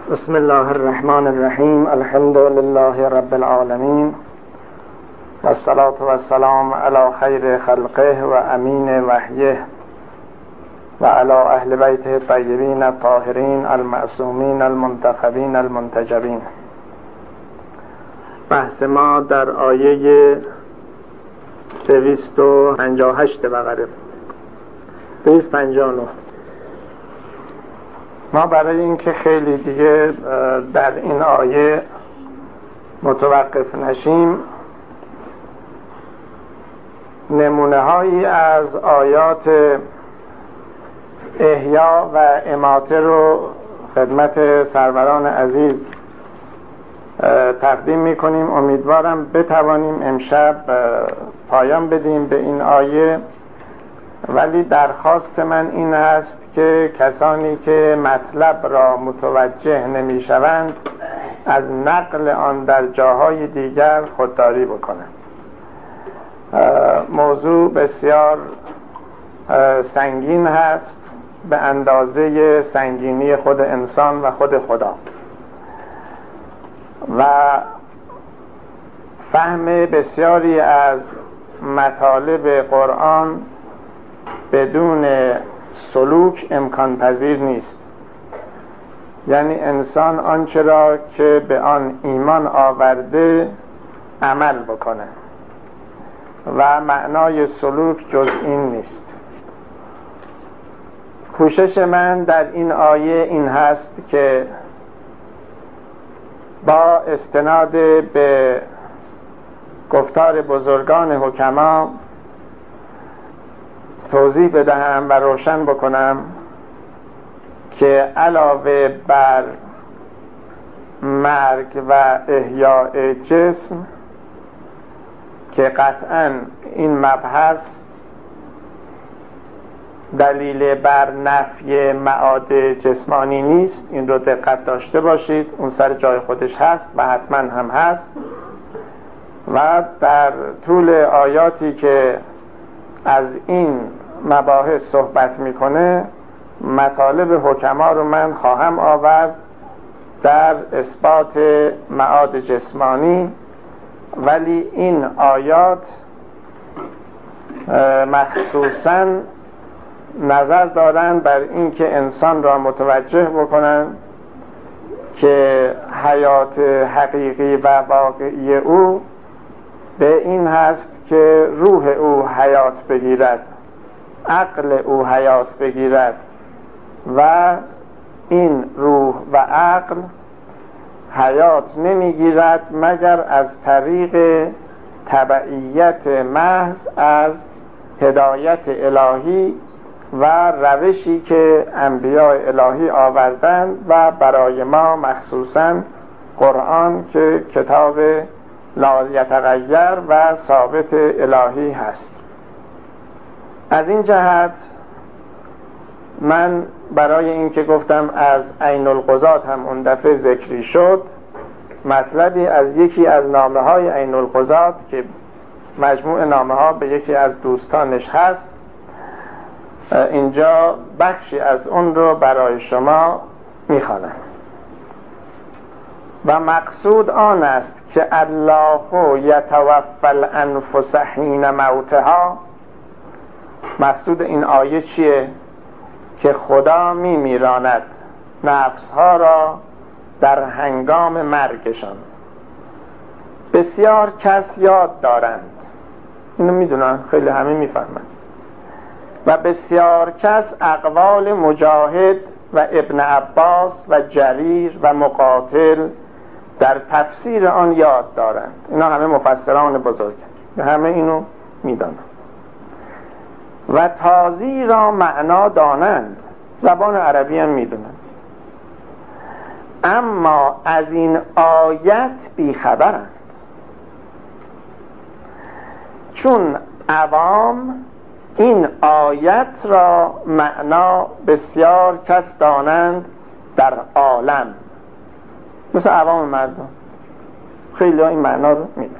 بسم الله الرحمن الرحیم. الحمد لله رب العالمین و الصلاة و السلام علی خیر خلقه و امین وحیه و علی اهل بیته الطیبین الطاهرین المعصومین المنتخبین المنتجبین. بحث ما در آیه 258 بقره 259. ما برای اینکه خیلی دیگه در این آیه متوقف نشیم، نمونه هایی از آیات احیا و اماته رو خدمت سروران عزیز تقدیم میکنیم. امیدوارم بتوانیم امشب پایان بدیم به این آیه، ولی درخواست من این هست که کسانی که مطلب را متوجه نمیشوند از نقل آن در جاهای دیگر خودداری بکنند. موضوع بسیار سنگین هست، به اندازه سنگینی خود انسان و خود خدا، و فهم بسیاری از مطالب قرآن بدون سلوک امکان پذیر نیست. یعنی انسان آنچه را که به آن ایمان آورده عمل بکنه و معنای سلوک جز این نیست. کوشش من در این آیه این هست که با استناد به گفتار بزرگان حکما توضیح بدهم و روشن بکنم که علاوه بر مرگ و احیاء جسم که قطعاً این مبحث دلیل بر نفی معاد جسمانی نیست، این رو دقت داشته باشید، اون سر جای خودش هست و حتما هم هست، و در طول آیاتی که از این مباحث صحبت میکنه مطالب حکما رو من خواهم آورد در اثبات معاد جسمانی. ولی این آیات مخصوصاً نظر دارن بر این که انسان را متوجه بکنن که حیات حقیقی و واقعی او به این هست که روح او حیات بگیرد، عقل او حیات بگیرد، و این روح و عقل حیات نمیگیرد مگر از طریق تبعیت محض از هدایت الهی و روشی که انبیاء الهی آوردند و برای ما مخصوصاً قرآن که کتاب لا یتغیر و ثابت الهی هست. از این جهت من برای این که گفتم از عین القضات هم اون دفعه ذکری شد، مطلبی از یکی از نامه های عین القضات که مجموع نامه ها به یکی از دوستانش هست، اینجا بخشی از اون رو برای شما میخوانم. و مقصود آن است که الله یتوفی الانفس حین موتها. مقصود این آیه چیه؟ که خدا میمیراند نفسها را در هنگام مرگشان. بسیار کس یاد دارند، اینو میدونن، خیلی همه میفهمند، و بسیار کس اقوال مجاهد و ابن عباس و جریر و مقاتل در تفسیر آن یاد دارند. اینا همه مفسران بزرگ، همه اینو میدانند و تازی را معنا دانند، زبان عربی هم میدونند، اما از این آیت بیخبرند. چون عوام این آیت را معنا بسیار کس دانند در عالم، مثل عوام مردم خیلی ها این معنا رو میدونند،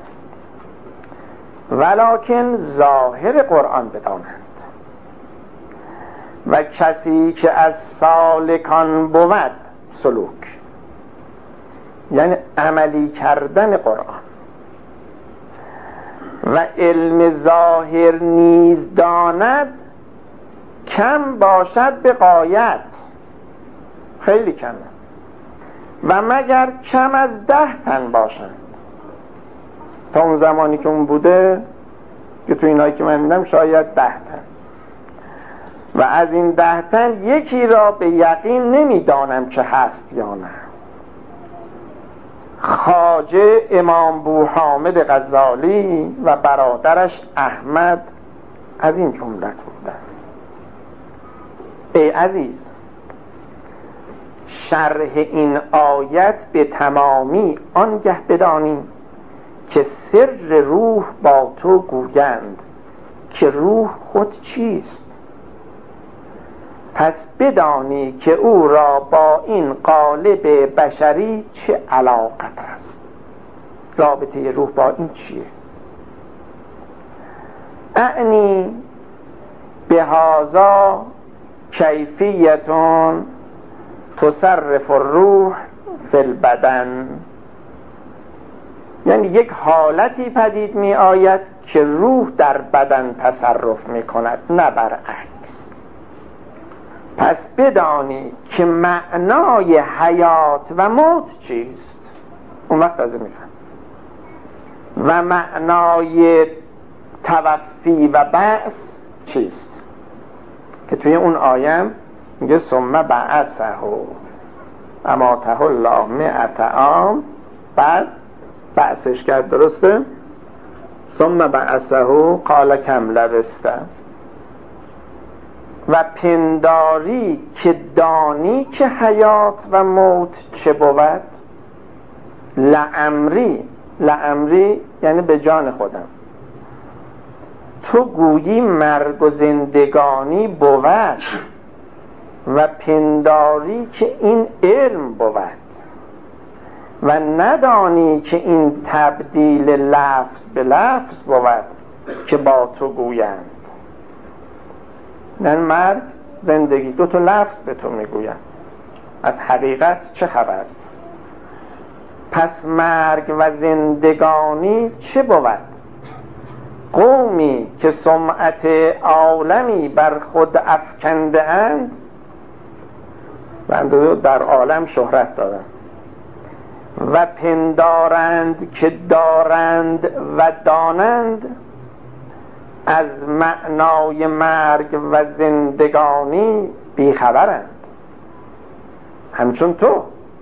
ولکن ظاهر قرآن بدانند. و کسی که از سالکان بود سلوک، یعنی عملی کردن قرآن. و علم ظاهر نیز داند کم باشد به غایت، خیلی کمه، و مگر کم از 10 تن باشند. تا اون زمانی که اون بوده که تو اینایی که من میدم شاید 10 تن، و از این 10 تن یکی را به یقین نمیدانم که هست یا نه. خواجه امام بوحامد غزالی و برادرش احمد از این جملت بودن. ای عزیز، شرح این آیت به تمامی آنگه بدانی که سر روح با تو گویند که روح خود چیست، پس بدانی که او را با این قالب بشری چه علاقت است. رابطه روح با این چیه؟ اعنی به هذا کیفیتون تصرف الروح فی البدن، یعنی یک حالتی پدید می آید که روح در بدن تصرف می کند، نه برعکس. پس بدانی که معنای حیات و موت چیست، اون وقت تازه میفهم، و معنای توفی و بعث چیست، که توی اون آیه میگه ثم بعثه اماته الله 100 عام، بعد بعثش کرد، درسته؟ ثم بعثه قال کم لبسته. و پنداری که دانی که حیات و موت چه بود، لعمری یعنی به جان خودم، تو گویی مرگ و زندگانی بود و پنداری که این علم بود و ندانی که این تبدیل لفظ به لفظ بود که با تو گویند. نه مرگ زندگی، 2 تا لفظ به تو میگویند، از حقیقت چه خبر؟ پس مرگ و زندگانی چه بود؟ قومی که سمعت عالمی بر خود افکنده اند و در عالم شهرت دارند و پندارند که دارند و دانند از معنای مرگ و زندگانی بیخبرند، همچون تو.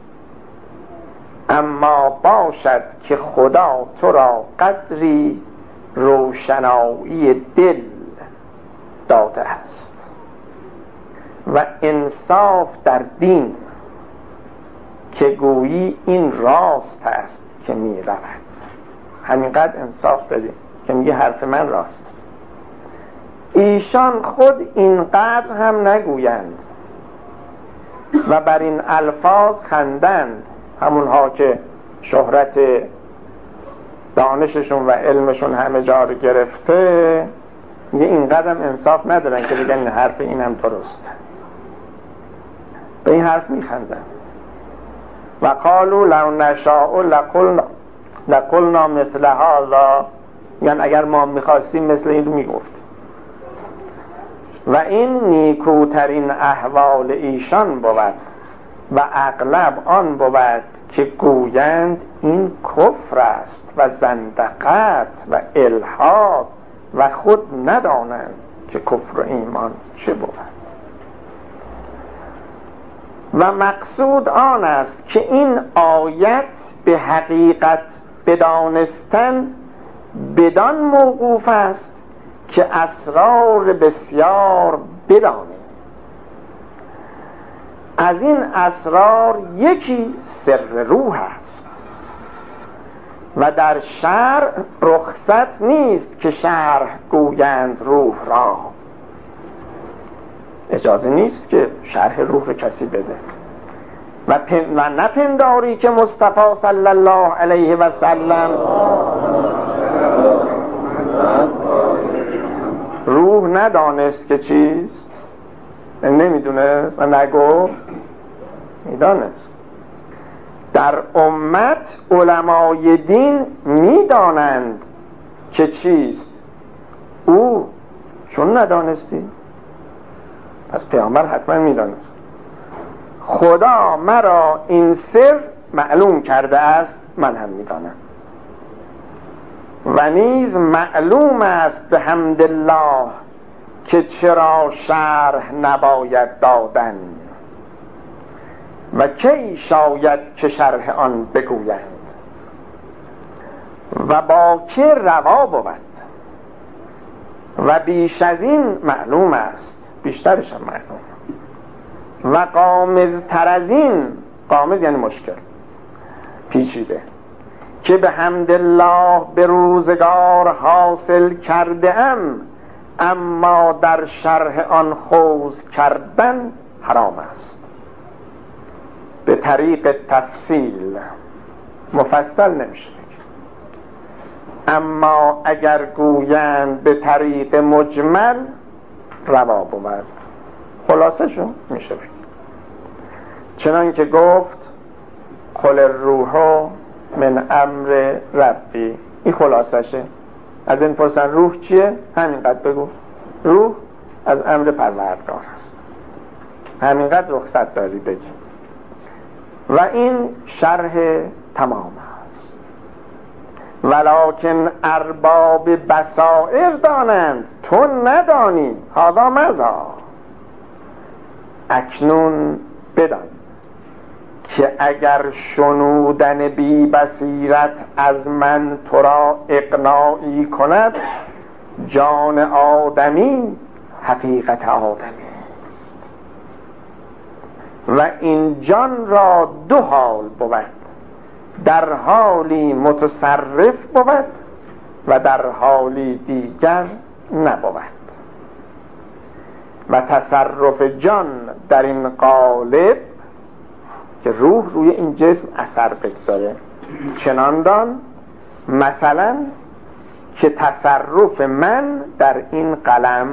اما باشد که خدا تو را قدری روشنایی دل داده است و انصاف در دین که گویی این راست است که می رود. همینقدر انصاف داری که میگه حرف من راست. ایشان خود اینقدر هم نگویند و بر این الفاظ خندند، همونها که شهرت دانششون و علمشون همه جا رو گرفته، میگه اینقدر هم انصاف ندارن که بگن این حرف اینم درست. به این حرف میخندن. و قالوا لو نشاء لقلنا مثل هذا، یعنی اگر ما میخواستیم مثل این رو میگفت. و این نیکوترین احوال ایشان بود و اغلب آن بود که گویند این کفر است و زندقت و الحاد و خود ندانند که کفر و ایمان چه بود. و مقصود آن است که این آیت به حقیقت بدانستن بدان موقوف است که اسرار بسیار بدانیم. از این اسرار یکی سر روح است و در شرع رخصت نیست که شرح گویند روح را، اجازه نیست که شرح روح رو کسی بده. و نپنداری که مصطفی صلی الله علیه و سلم روح ندانست که چیست، نمیدونست و نگفت، میدانست. در امت علمای دین میدانند که چیست او، چون ندانستی؟ پس پیامبر حتما میدانست. خدا مرا این سر معلوم کرده است، من هم میدانم. و نیز معلوم است به حمدالله که چرا شرح نباید دادن و کی شاید که شرح آن بگویند و با که روا بود و بیش از این معلوم است، بیشترش هم معلوم، و غامض‌تر از این، غامض یعنی مشکل، پیچیده، که به حمدالله به روزگار حاصل کرده ام، اما در شرح آن خوض کردن حرام است. به طریق تفصیل مفصل نمیشه، اما اگر گویند به طریق مجمل روا بود. خلاصه شو میشه بگید چنان که گفت قل الروح من امر ربی، این خلاصشه. از این پرسن روح چیه؟ همینقدر بگو روح از امر پروردگار است، همینقدر رخصت داری بگی. و این شرح تمام است. ولکن ارباب بصائر دانند، تو ندانی. هذا مزا، اکنون بدان که اگر شنودن بی بصیرت از من تو را اقناعی کند، جان آدمی حقیقت آدمی است و این جان را دو حال بود، در حالی متصرف بود و در حالی دیگر نبود. و تصرف جان در این قالب که روح روی این جسم اثر بگذاره، چنان دان مثلا که تصرف من در این قلم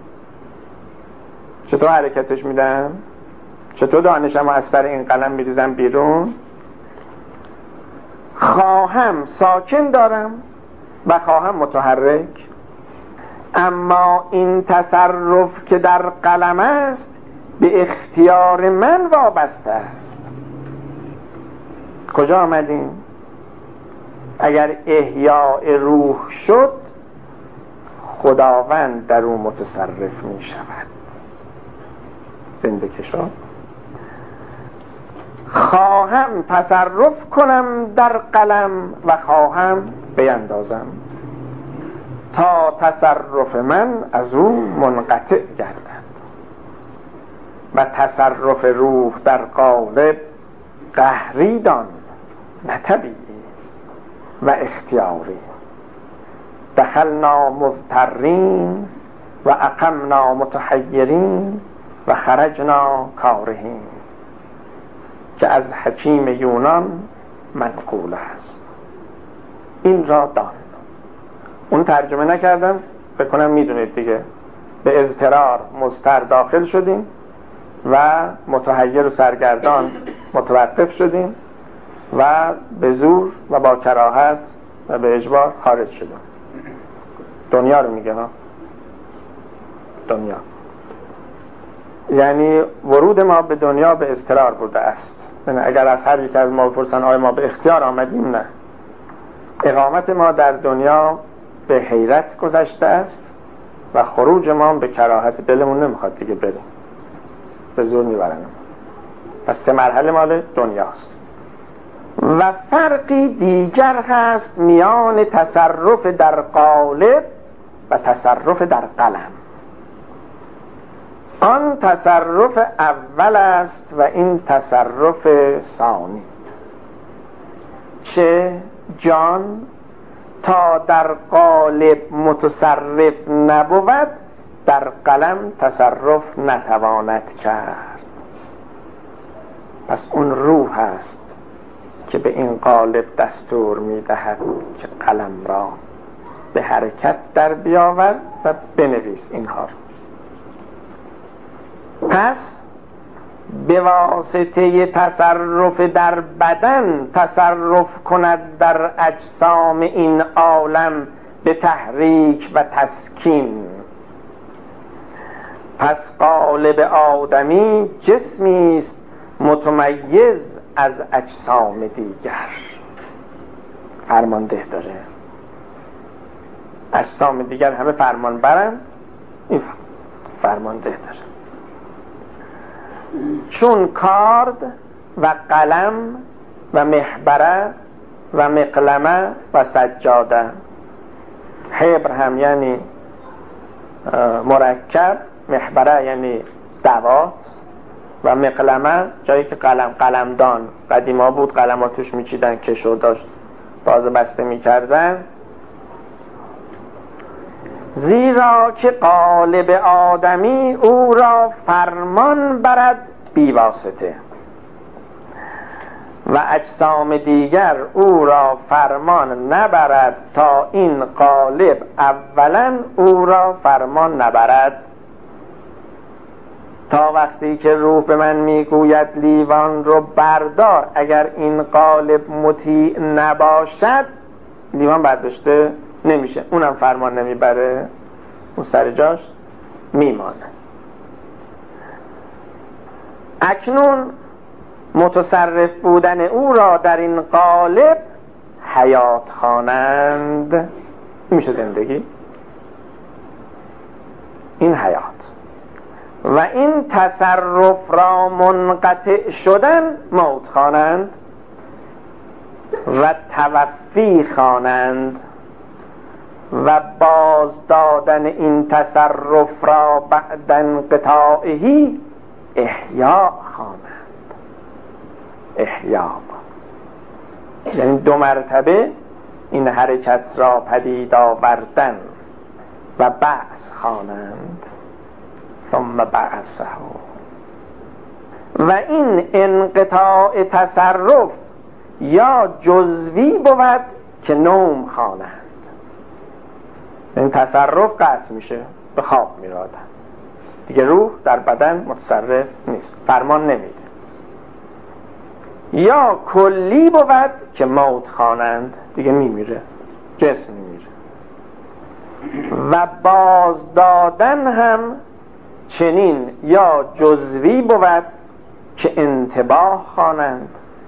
چطور حرکتش میدم، چطور دانشم از سر این قلم میریزم بیرون. خواهم ساکن دارم و خواهم متحرک، اما این تصرف که در قلم است به اختیار من وابسته است. کجا آمدیم؟ اگر احیاء روح شد، خداوند در او متصرف می شود. زنده که شد، خواهم تصرف کنم در قلم و خواهم بیندازم تا تصرف من از او منقطع گردد. و تصرف روح در قالب قهری دان، نه طبیعی و اختیاری. دخلنا مضطرین و اقمنا متحیرین و خرجنا کارهین، که از حکیم یونان منقول است. این را دان. اون ترجمه نکردم، فکر کنم میدونید دیگه. به اضطرار مضطر داخل شدیم و متحیر و سرگردان متوقف شدیم و به زور و با کراهت و به اجبار خارج شدیم. دنیا رو میگه ها، دنیا یعنی ورود ما به دنیا به اضطرار بوده است. یعنی اگر از هر یک از ما بپرسن آیا ما به اختیار آمدیم، نه. اقامت ما در دنیا به حیرت گذشته است و خروج ما به کراهت. دلمون نمیخواد دیگه بریم، به زور میبرن. پس 3 مرحله مال دنیاست. و فرقی دیگر هست میان تصرف در قالب و تصرف در قلم. آن تصرف اول است و این تصرف ثانی. چه جان تا در قالب متصرف نبود، در قلم تصرف نتواند کرد. پس اون روح است که به این قالب دستور میدهد که قلم را به حرکت در بیاور و بنویس اینها رو. پس به واسطه تصرف در بدن تصرف کند در اجسام این عالم به تحریک و تسکین. پس قالب آدمی جسمی است متمیز از اجسام دیگر، فرمانده داره. اجسام دیگر همه فرمان برند، این فرمانده داره. چون کارد و قلم و محبره و مقلمه و سجاده. حبر هم یعنی مرکب، محبره یعنی دوات و مقلمه جایی که قلمدان قدیما بود، قلم‌ها توش میچیدن، کشو داشت، باز بسته میکردن. زیرا که قالب آدمی او را فرمان برد بی واسطه و اجسام دیگر او را فرمان نبرد تا این قالب اولا او را فرمان نبرد. تا وقتی که روح به من میگوید لیوان رو بردار، اگر این قالب مطیع نباشد لیوان برداشته نمیشه، اونم فرمان نمیبره، اون سر جاش میمانه. اکنون متصرف بودن او را در این قالب حیات خوانند. میشه زندگی، این حیات. و این تصرف را منقطع شدن موت خوانند و توفی خوانند و باز دادن این تصرف را بعد انقطاعه احیا خوانند. احیا یعنی دو مرتبه این حرکت را پدید آوردن و بعث خوانند. ثم بعثه. و این انقطاع تصرف یا جزوی بود که نوم خوانند. این تصرف قطع میشه، به خواب میرادن دیگه، روح در بدن متصرف نیست، فرمان نمیده. یا کلی بود که موت خوانند، دیگه میمیره، جسم میمیره. و باز دادن هم چنین یا جزوی بود که انتباه خوانند.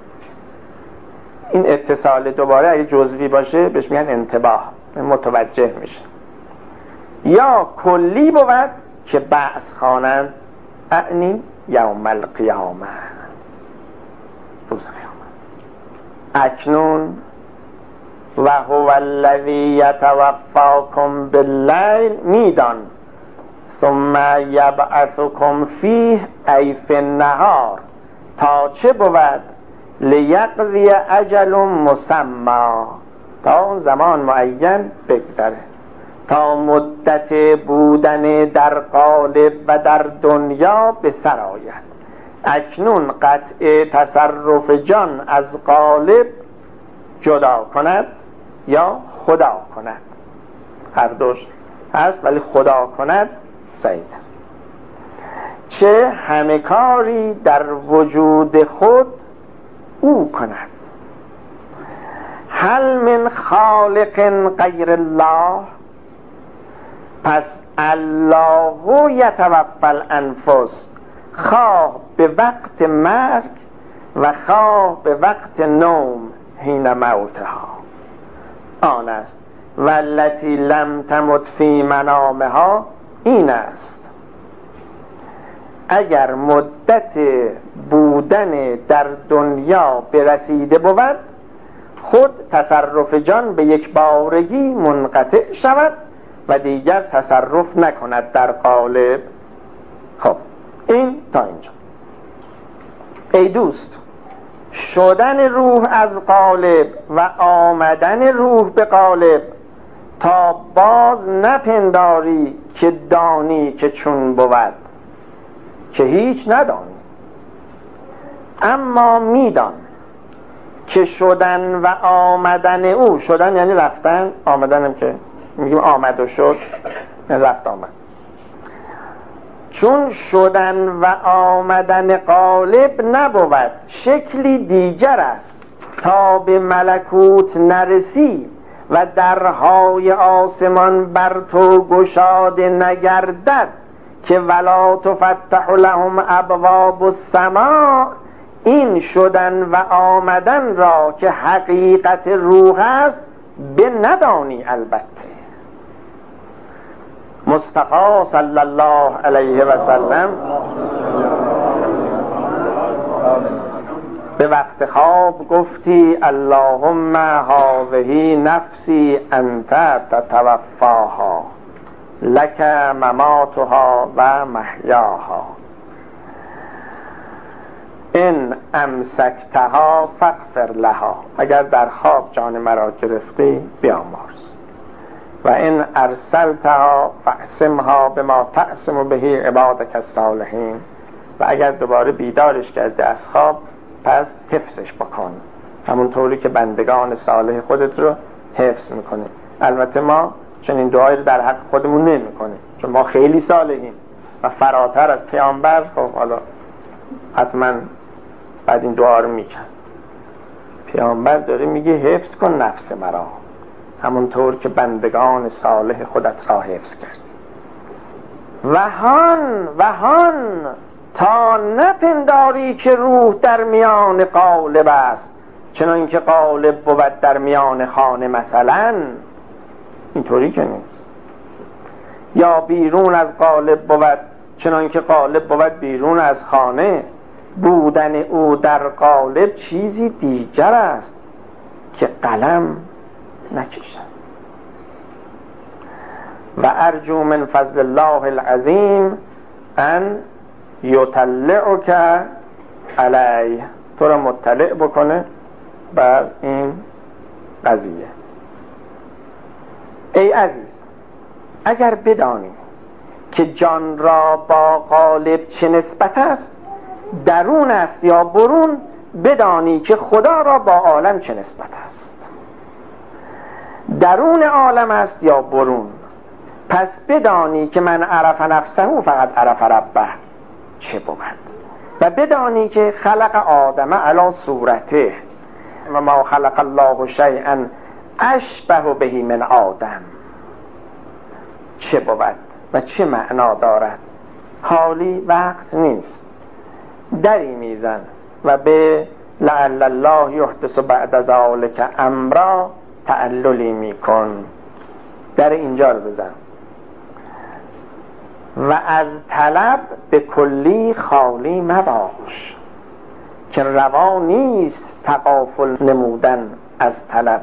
این اتصال دوباره اگه جزوی باشه بهش میگن انتباه، متوجه میشه. یا کلی بود که بعث خوانند، اعنی یوم القیامه، روز قیامت. اکنون و هو الذی یتوفاکم باللیل، میدان ثم یبعثکم فیه ای فی النهار، تا چه بود؟ لیقضی اجل مسمى، تا اون زمان معین بگذره، تا مدت بودن در قالب و در دنیا به سر آید. اکنون قطع تصرف جان از قالب جدا کند یا خدا کند، هر دوش هست، ولی خدا کند سعید. چه همه کاری در وجود خود او کند. هل من خالق غیر الله، پس الله یتوفی الانفس، خواه به وقت مرگ و خواه به وقت نوم، حین موتها، آن است. والتی لم تمت فی منامها، این است. اگر مدت بودن در دنیا برسیده بود، خود تصرف جان به یک بارگی منقطع شود و دیگر تصرف نکند در قالب. خب این تا اینجا. ای دوست، شدن روح از قالب و آمدن روح به قالب تا باز نپنداری که دانی که چون بود، که هیچ ندانی، اما میدان که شدن و آمدن او، شدن یعنی رفتن، آمدن هم که میگیم آمد و شد، رفت آمد. چون شدن و آمدن غالب نبود، شکلی دیگر است. تا به ملکوت نرسی و درهای آسمان بر تو گشاده نگردد که ولا تفتح لهم ابواب السماء، این شدن و آمدن را که حقیقت روح است به ندانی. البته مصطفی صلی الله علیه و سلم به وقت خواب گفتی اللهم هذه نفسی انت تتوفاها لک مماتها و محیاها ان امسکتها فاغفر لها. اگر در خواب جان مرا گرفتی بیامرز. و ان ارسلتها فاعصمها بما تعصم به عبادک الصالحین. و اگر دوباره بیدارش کردی از خواب پس حفظش بکن، همون طوری که بندگان صالح خودت رو حفظ میکنی. البته ما چنین دعایی رو در حق خودمون نمیکنیم، چون ما خیلی صالحیم و فراتر از پیامبر. خب حالا حتما بعد این دعا رو میکرد. پیامبر داره میگه حفظ کن نفس مرا همون طور که بندگان صالح خودت را حفظ کردی. وهان تا نپنداری که روح در میان قالب است، چنان که قالب بود در میان خانه مثلا. اینطوری که نیست. یا بیرون از قالب بود چنان که قالب بود بیرون از خانه. بودن او در قالب چیزی دیگر است که قلم نکشد. و ارجو من فضل الله العظیم ان یطلعک علیه، تو را مطلع بکنه بر این قضیه. ای عزیز، اگر بدانی که جان را با قالب چه نسبت است، درون است یا برون، بدانی که خدا را با عالم چه نسبت است، درون عالم است یا برون. پس بدانی که من عرف نفسه فقط عرف ربه چه بود. و بدانی که خلق آدم علی صورته و ما خلق الله شیئا اشبه به من آدم چه بود و چه معنا دارد. حالی وقت نیست، دری میزن و به لعل الله یحدث بعد ذلک امرا تعللی میکن. در اینجا رو بزن و از طلب به کلی خالی مباش، که روا نیست تغافل نمودن از طلب.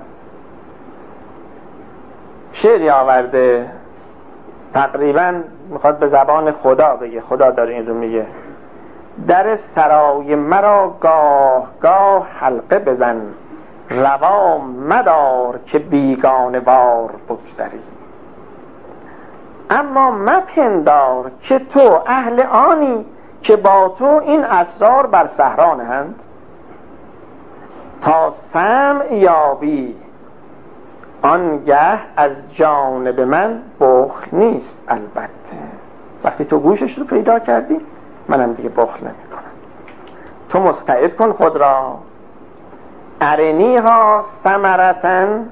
شعری آورده تقریبا میخواد به زبان خدا بگه. خدا داره این رو میگه: در سرای مرا گاه گاه حلقه بزن، روا مدار که بیگانه بار بگذری. اما مپندار که تو اهل آنی که با تو این اسرار بر صحرا نهند. تا سمع یابی آنگه از جانب من بخل نیست. البته وقتی تو گوشش رو پیدا کردی منم دیگه بخل نمی کنم. تو مستعد کن خود را. ارنیها ثمرتن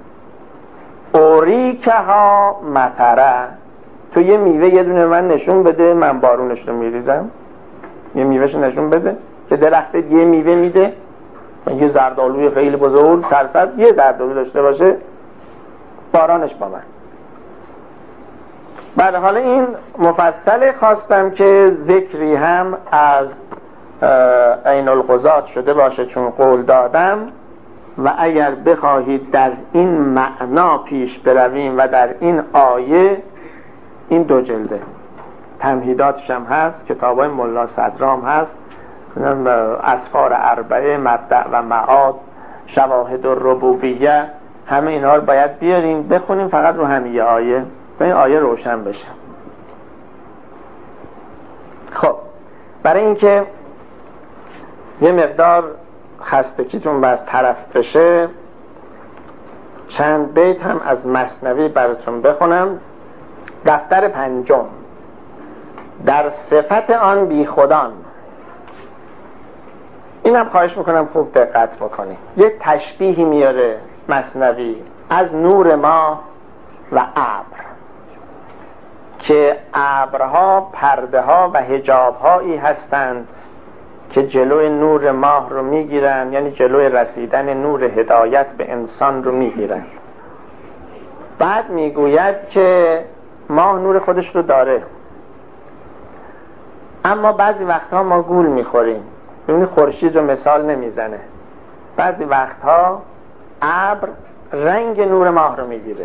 اوریکها مطره. تو یه میوه یه دونه من نشون بده، من بارونش رو میریزم. یه میوهش نشون بده که درخت یه میوه میده. یه زردآلوی خیلی بزرگ سرسبز یه زردآلو داشته باشه، بارانش با من. بعد حالا این مفصل خواستم که ذکری هم از عین القضات شده باشه، چون قول دادم. و اگر بخواهید در این معنا پیش برویم و در این آیه، این 2 جلده تمهیداتش هم هست، کتابای ملا صدرام هست، اسفار اربعه، مبدأ و معاد، شواهد الربوبیه، همه اینها رو باید بیاریم بخونیم فقط رو همین آیه تا این آیه روشن بشه. خب برای اینکه یه مقدار خستگیتون بر طرف بشه، چند بیت هم از مثنوی براتون بخونم. دفتر 5 در صفت آن بی خودان. اینم خواهش میکنم خوب دقت بکنی. یه تشبیهی میاره مثنوی از نور ماه و ابر، که ابرها پرده ها و حجاب هایی هستند که جلوی نور ماه رو میگیرن، یعنی جلوی رسیدن نور هدایت به انسان رو میگیرن. بعد میگوید که ماه نور خودش رو داره، اما بعضی وقتها ما گول میخوریم. ببینید خورشید رو مثال نمیزنه، بعضی وقتها ابر رنگ نور ماه رو میگیره.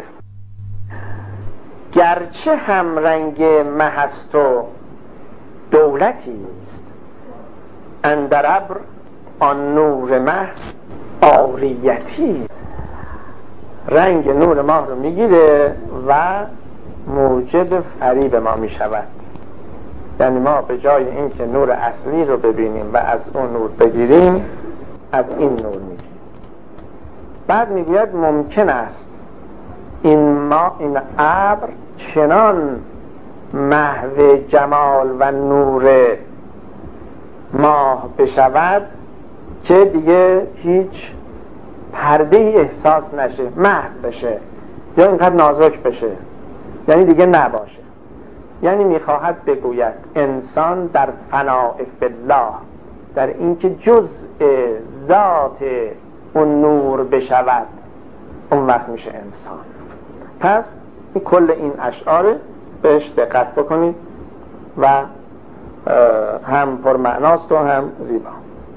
گرچه هم رنگ مه است و دولتی است، اندر ابر آن نور مه عاریتی. رنگ نور ماه رو میگیره و موجب فریب ما میشود. یعنی ما به جای اینکه نور اصلی رو ببینیم و از اون نور بگیریم، از این نور میگیریم. بعد میگوید ممکن است این ابر چنان محو جمال و نور ماه بشود که دیگه هیچ پرده ای احساس نشه، محو بشه یا اینقدر نازک بشه، یعنی دیگه نباشه. یعنی میخواهد بگوید انسان در فناء فی الله، در اینکه جزء ذات اون نور بشود، اون وقت میشه انسان. پس این کل این اشعار بهش دقت بکنید و هم پرمعناست و هم زیبا.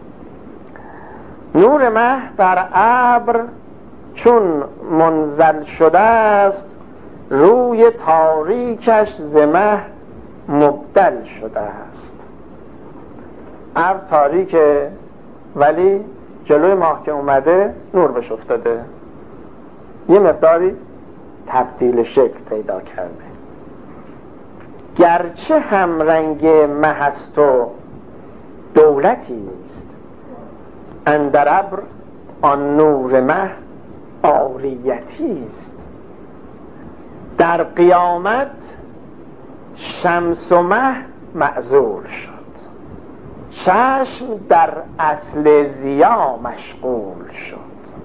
نور مه بر ابر چون منزل شده است، روی تاریکش ز مه مبدل شده است. ابر تاریکه ولی جلوی ماه که اومده نور بهش افتاده، یه مقداری تبدیل شکل پیدا کرده. گرچه هم رنگ مه است و دولتی است، اندر ابر آن نور مه عاریتی است. در قیامت شمس و مه معزول شد، چشم در اصل ضیا مشغول شد.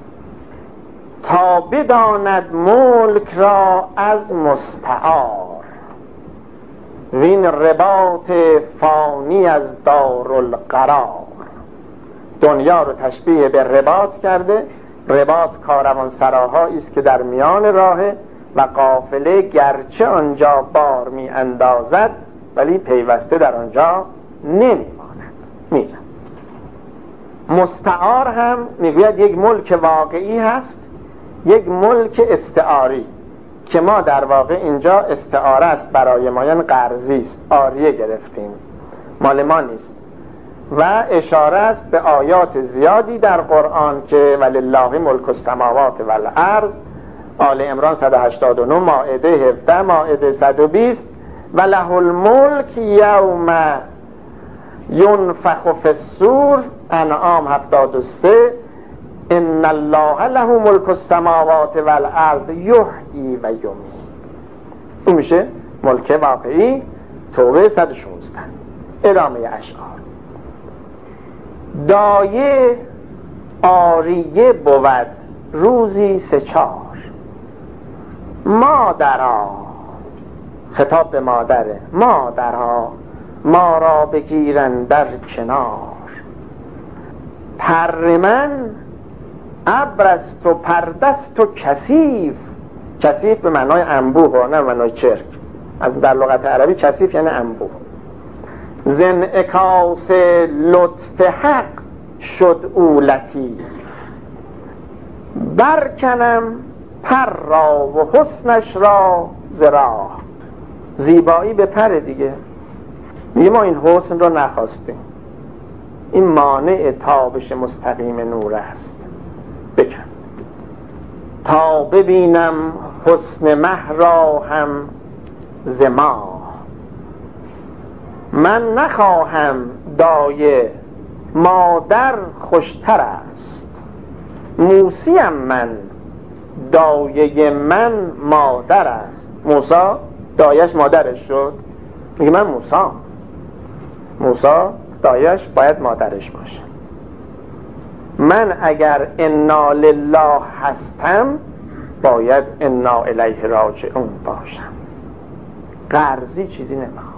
تا بداند ملک را از مستعار، وین رباط فانی از دارالقرار. دنیا رو تشبیه به رباط کرده. رباط کاروان سراهایی است که در میان راهه و قافله گرچه آنجا بار می اندازد ولی پیوسته در آنجا نمی ماند، میره. مستعار هم میگوید یک ملک واقعی هست، یک ملک استعاری، که ما در واقع اینجا استعاره است برای ما، یعنی قرضی است، عاریه گرفتیم، مال ما نیست. و اشاره است به آیات زیادی در قرآن که ولله ملک السماوات والارض، آل عمران 189، مائده 17، مائده 120، و له الملک یوم ینفخ فی الصور، انعام 73، ان الله له ملک السماوات والارض یحیی و یمیت. این میشه ملک واقعی. توبه 116. ادامه اشعار. دایه عاریه بود روزی 3-4، مادرها، خطاب به مادره، مادرها ما را بگیرن در کنار. پر من ابرست و پردست و کثیف. کثیف به معنای انبوه، نه معنای چرک. در لغت عربی کثیف یعنی انبوه. زن اکاس لطف حق شد او لطیف، برکنم پر را و حسنش را زرا. زیبایی به پر دیگه. میگه ما این حسن رو نخواستیم، این مانع تابش مستقیم نور است، بکن تا ببینم حسن مه را هم ز ماه. من نخواهم دایه مادر خوشتر است، موسیم من دایه من مادر است. موسی دایش مادرش شد، میگه من موسام. موسی دایش باید مادرش باشه. من اگر انا لله هستم باید انا الیه راجعون باشم. قرضی چیزی نمیخوام.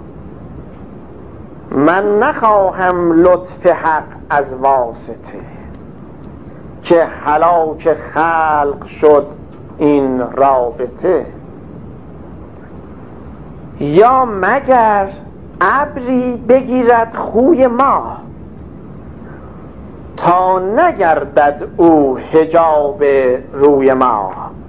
من نخواهم لطف حق از واسطه که هلاک خلق شد این رابطه. یا مگر ابری بگیرد خوی ما تا نگردد او حجاب روی ما.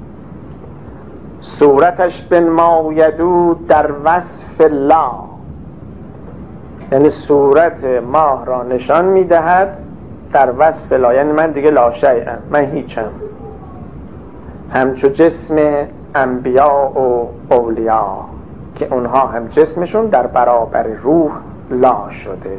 صورتش بنماید او در وصف الله، یعنی صورت ماه را نشان میدهد در وصف الله، یعنی من دیگه لا شیئم، من هیچم، همچو جسم انبیاء و اولیاء که اونها هم جسمشون در برابر روح لا شده.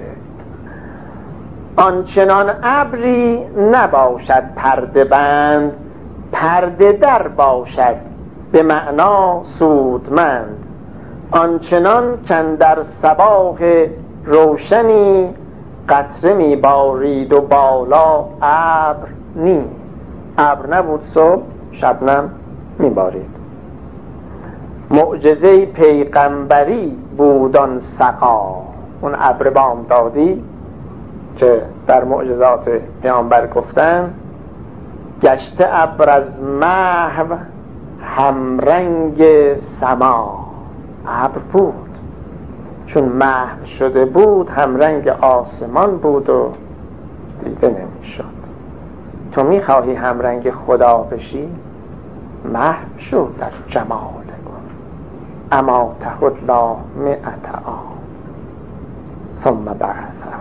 آنچنان ابری نباشد پرده بند، پرده در باشد به معنا سودمند. آنچنان کاندر صباح روشنی، قطره می بارید و بالا ابر نی. ابر نبود صبح، شبنم می بارید. معجزه پیغمبری بود آن سقا، اون ابر بامدادی که در معجزات پیامبر گفتن گشته ابر از محو همرنگ سما. ابر بود، چون محو شده بود همرنگ آسمان بود و دیده نمیشد. تو میخواهی همرنگ خدا بشی؟ محو شو در جمال کن. اماته الله 100 عام ثم بعثه.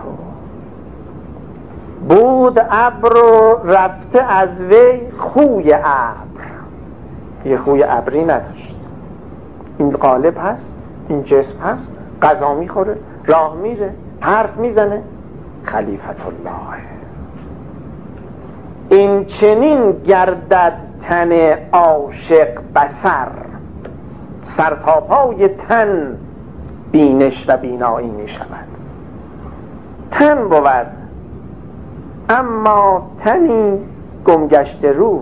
بود ابر و رفته از وی خوی ابر، یه خوی ابری نداشت. این قالب هست، این جسم هست، غذا میخوره، راه میره، حرف میزنه، خلیفت الله. این چنین گردد تن عاشق بصر، سر تا پای تن بینش و بینایی میشود. تن بود اما تنی گمگشته روح،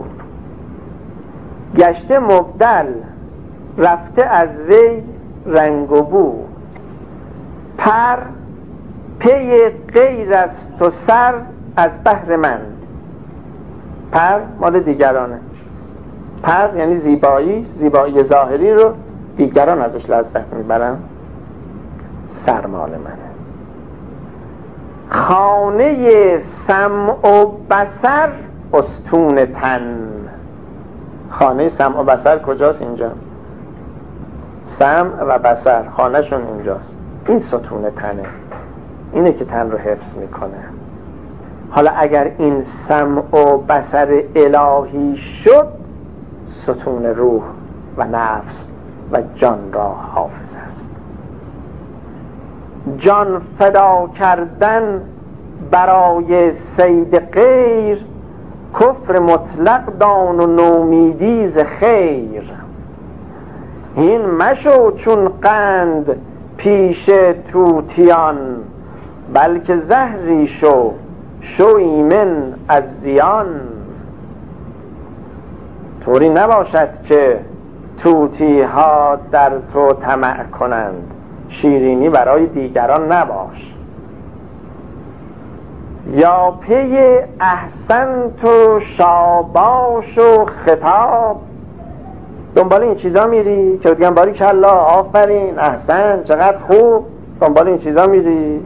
گشته مبدل رفته از وی رنگ و بو. پر پی غیر است و سر از بهر من. پر مال دیگرانه. پر یعنی زیبایی، زیبایی ظاهری رو دیگران ازش لذت میبرن. سر مال منه. خانه سمع و بصر استون تن. خانه سمع و بصر کجاست؟ اینجا. سمع و بصر خانهشون اینجاست. این ستون تنه، اینه که تن رو حفظ میکنه. حالا اگر این سمع و بصر الهی شد، ستون روح و نفس و جان را حافظ است. جان فدا کردن برای صید غیر، کفر مطلق دان و نومیدی ز خیر. این مشو چون قند پیش طوطیان، بلکه زهری شو ایمن از زیان. طوری نباشد که طوطی ها در تو طمع کنند، شیرینی برای دیگران نباش. یا پی احسن تو شاباش و خطاب، دنبال این چیزا میری که دیگه باری کلا آفرین احسن چقدر خوب، دنبال این چیزا میری.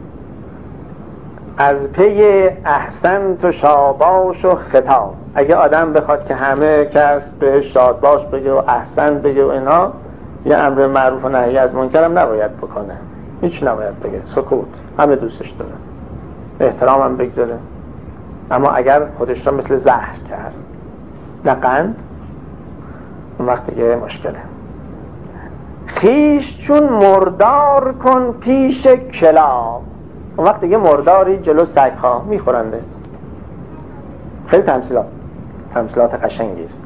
از پی احسن تو شاباش و خطاب. اگه آدم بخواد که همه کس بهش شادباش بگه و احسن بگه و اینا، یه امر معروف و نهی از منکر هم نباید بکنه. هیچ نباید بگه، سکوت. همه دوستش داره، احترام هم بگذاره. اما اگر خودش را مثل زهر کرد نه قند، اون وقت دیگه مشکله. خیش چون مردار کن پیش کلاب، اون وقت دیگه مرداری جلو سگ‌ها میخورنده. خیلی تمثیلات قشنگی است.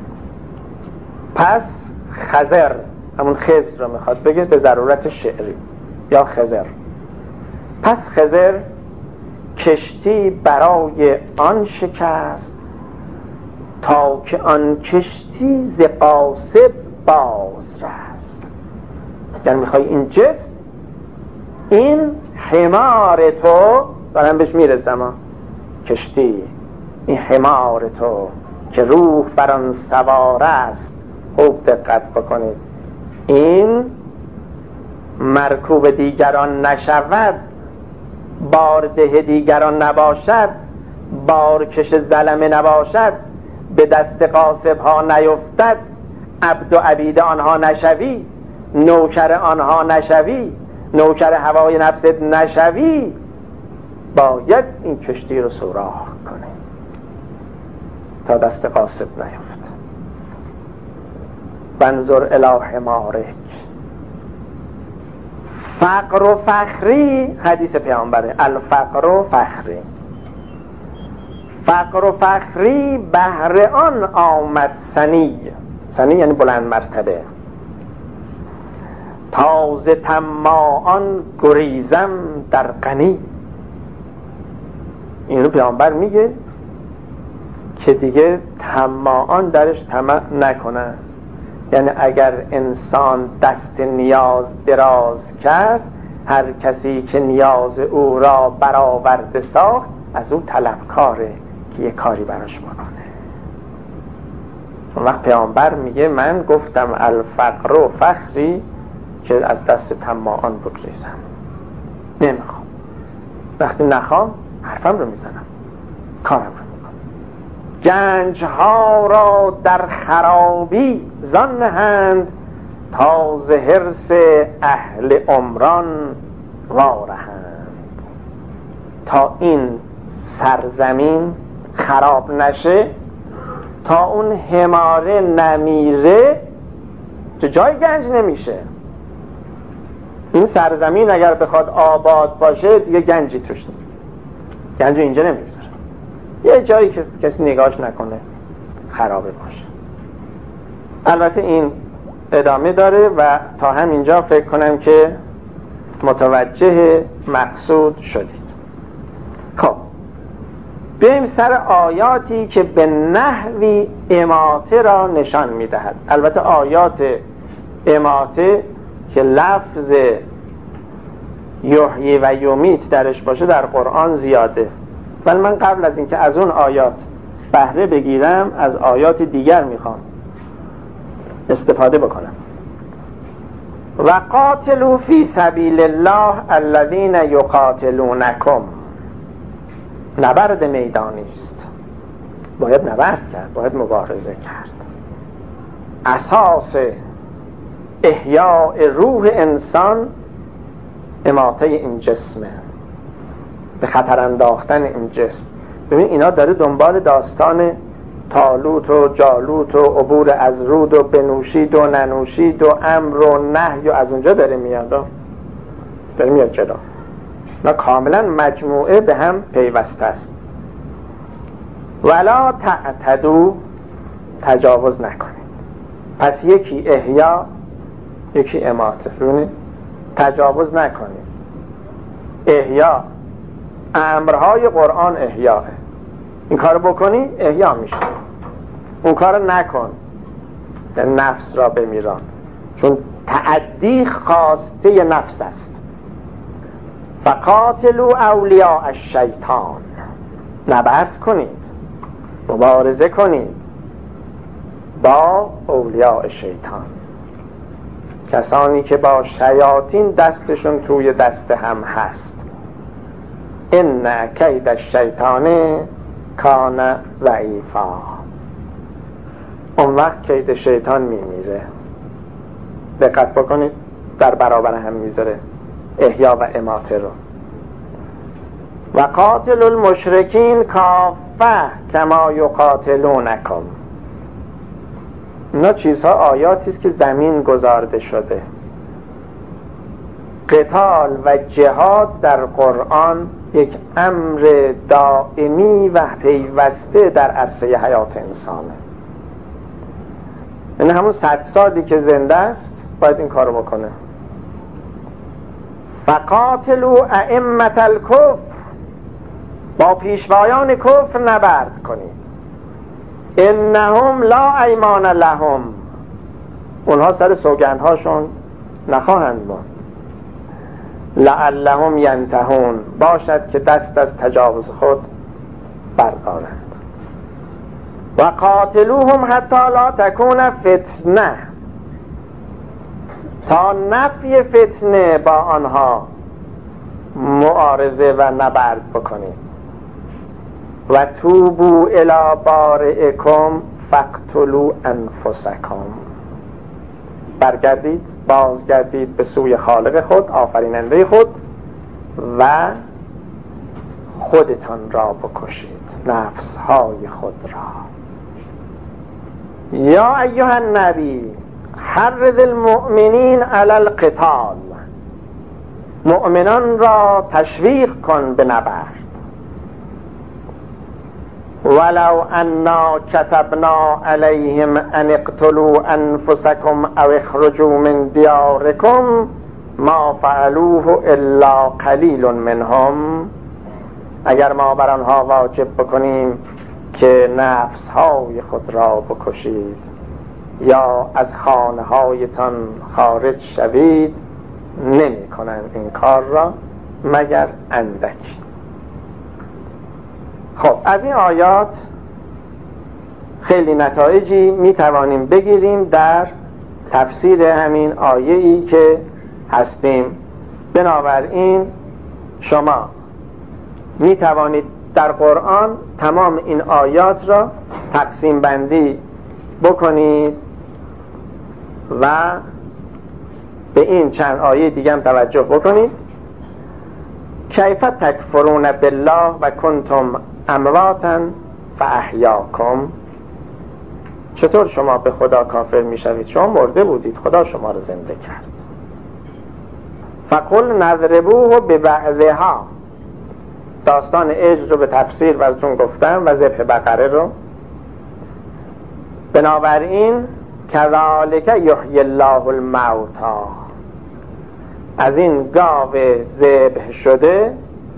پس خضر، همون خضر رو میخواد بگه به ضرورت شعری، یا خضر پس خضر کشتی برای آن شکست تا که آن کشتی ز قاصب باز رست. یعنی میخوای این جسم، این حمار تو، دارم بهش میرسم، کشتی این حمار تو که روح بر آن سوار است، خوب دقت بکنید، این مرکوب دیگران نشود، بارده دیگران نباشد، بارکش ظلمه نباشد، به دست غاصب ها نیفتد، عبد و عبید آنها نشوی، نوکر آنها نشوی، نوکر هوای نفست نشوی، باید این کشتی رو سوراخ کنه تا دست غاصب نیفت. بنظر الی حمارک. فقر و فخری، حدیث پیامبره، الفقر و فخری، فقر و فخری بهر آن آمد سنی، سنی یعنی بلند مرتبه، تازه طماعان گریزم در غنی. اینو پیامبر میگه که دیگه طماعان درش طمع نکنن. یعنی اگر انسان دست نیاز دراز کرد، هر کسی که نیاز او را برآورده ساخت از او طلبکاره که یه کاری براش بکنه. اون وقت پیامبر میگه من گفتم الفقر و فخری که از دست طماعان بگریزم، نمیخوام. وقتی نخوام حرفم رو میزنم، کارم رو میکنم. گنج ها را در خرابی زان نهند، تا ز حرص اهل عمران وارهند. تا این سرزمین خراب نشه، تا اون حماره نمیره، که جای گنج نمیشه. این سرزمین اگر بخواد آباد باشه دیگه گنجی توش نیست، گنج اینجا نمیگذاره. یه جایی که کسی نگاهش نکنه خرابه باشه. البته این ادامه داره و تا همینجا فکر کنم که متوجه مقصود شدید. خب بیاییم سر آیاتی که به نحوی اماته را نشان میدهد. البته آیات اماته که لفظ یحیی و یمیت درش باشه در قرآن زیاده، ولی من قبل از اینکه از اون آیات بهره بگیرم از آیات دیگر میخوام استفاده بکنم. و قاتلوا فی سبیل الله الذین یقاتلونکم. نبرد میدانی است، باید نبرد کرد، باید مبارزه کرد. اساس احیاء روح انسان اماته این جسمه، به خطر انداختن این جسم. ببین اینا داره دنبال داستان طالوت و جالوت و عبور از رود و بنوشید و ننوشید و امر و نهی و از اونجا داره میاد جلو. اینا کاملا مجموعه به هم پیوسته است. ولا تعتدوا، تجاوز نکنید. پس یکی احیا، یکی اماته. ببینید تجاوز نکنید. احیا، امرهای قرآن احیاه. این کار بکنی احیا میشه، اون کار نکن نفس را بمیران، چون تعدی خواسته نفس است. فقاتلوا اولیاء الشیطان، نبرد کنید، مبارزه کنید با اولیاء شیطان، کسانی که با شیاطین دستشون توی دست هم هست. ان کید الشیطان کان ضعیفا. اون وقت کید شیطان میمیره. دقت بکنید در برابر هم میذاره احیا و اماته رو. و قاتل المشرکین کافه کما یقاتلونکم. اینا چیزها آیاتی است که زمین گذارده شده. قتال و جهاد در قرآن یک امر دائمی و پیوسته در عرصه حیات انسانه. یعنی همون 100 سالی که زنده است باید این کارو بکنه. فقاتلوا ائمة الکفر، با پیشوایان کفر نبرد کنید. انهم لا ایمان لهم، اونها سر سوگندهاشون نخواهند ماند. لعلهم ینتهون، باشد که دست از تجاوز خود بردارند. و قاتلوهم حتی لا تکون فتنه، تا نفی فتنه با آنها معارضه و نبرد بکنید. و توبوا الی بارئکم فاقتلوا انفسکم، برگردید، بازگردید به سوی خالق خود، آفریننده خود، و خودتان را بکشید، نفسهای خود را. یا ایها النبی حرض المؤمنین علی القتال، مؤمنان را تشویق کن به نبرد. ولو انا كتبنا عليهم ان اقتلوا انفسكم او اخرجوا من دياركم ما فعلوه الا قلیل منهم، اگر ما بر آنها واجب بکنیم که نفسهای خود را بکشید یا از خانه هایتان خارج شوید، نمی کنند این کار را مگر اندکی. خب از این آیات خیلی نتایجی می توانیم بگیریم در تفسیر همین آیه‌ای که هستیم. بنابراین شما می توانید در قرآن تمام این آیات را تقسیم بندی بکنید و به این چند آیه دیگه هم توجه بکنید. کیف تکفرون بالله و کنتم امواتا فاحیاکم، چطور شما به خدا کافر میشوید؟ شما مرده بودید، خدا شما رو زنده کرد. فقل نضربوه ببعضها، داستان عجل رو به تفسیر براتون گفتم و ذبح بقره رو. بنابراین کذالک یحیی الله الموتی، از این گاو ذبح شده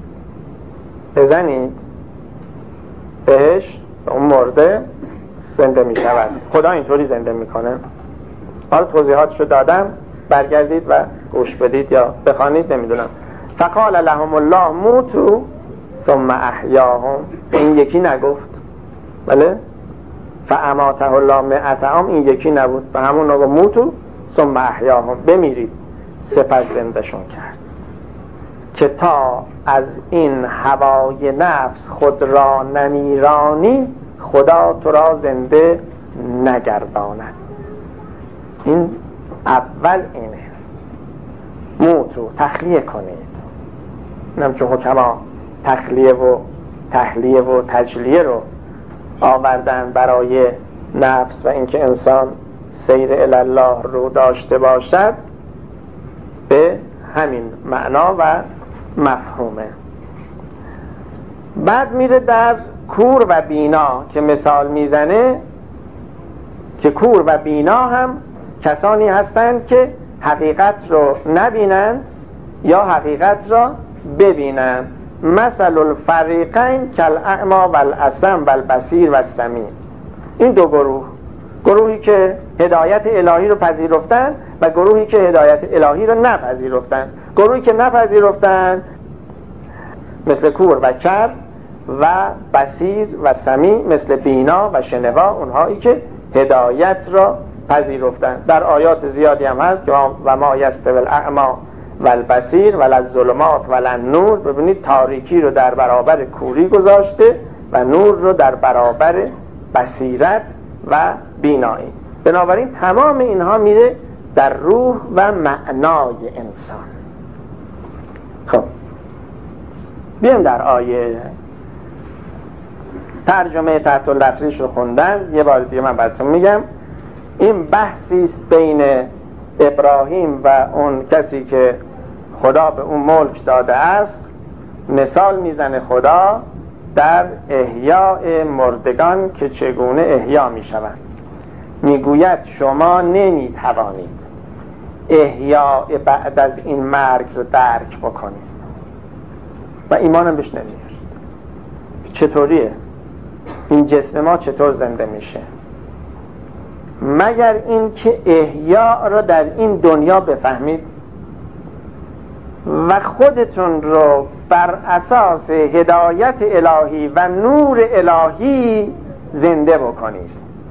بزنید بهش، اون مرده زنده می شود. خدا اینطوری زنده می کنه. حالا توضیحاتش رو دادم، برگردید و گوش بدید یا بخوانید، نمیدونم. فقال لهم الله موتوا ثم احیاهم، این یکی نگفت، بله؟ فاماته الله 100 عام، این یکی نبود، به همون نگو موتوا ثم احیاهم، بمیرید سپس زندهشون کرد که تا از این هوای نفس خود را نمیرانی خدا تو را زنده نگرداند. این اول اینه، موتو، تخلیه کنید. اینم که حکما تخلیه و تحلیه و تجلیه رو آوردن برای نفس و اینکه انسان سیر الی الله رو داشته باشد، به همین معنا و مفهومه. بعد میره در کور و بینا که مثال میزنه که کور و بینا هم کسانی هستند که حقیقت رو نبینند یا حقیقت را ببینند. مثل الفریقین کالاعمی والاصم والبصیر والسمیع، این دو گروه، گروهی که هدایت الهی رو پذیرفتن و گروهی که هدایت الهی رو نپذیرفتن. گروهی که نپذیرفتن مثل کور و کر و بصیر و سمیع، مثل بینا و شنوا، اونهایی که هدایت را پذیرفتن. در آیات زیادی هم هست که و ما یستوی الاعمی والبصیر ولا الظلمات ولا النور، ببینید تاریکی رو در برابر کوری گذاشته و نور رو در برابر بصیرت و بینایی. بنابراین تمام اینها میره در روح و معنای انسان. خب بیایم در آیه، ترجمه تحت لفظیش رو خوندم، یه بار دیگه من براتون میگم. این بحثی است بین ابراهیم و اون کسی که خدا به اون ملک داده است. مثال میزنه خدا در احیاء مردگان که چگونه احیا میشوند. میگوید شما نمیتوانید احیاء بعد از این مرگ رو درک بکنید و ایمانم بهش نمیارید. چطوریه؟ این جسم ما چطور زنده میشه؟ مگر این که احیاء رو در این دنیا بفهمید و خودتون رو بر اساس هدایت الهی و نور الهی زنده بکنید.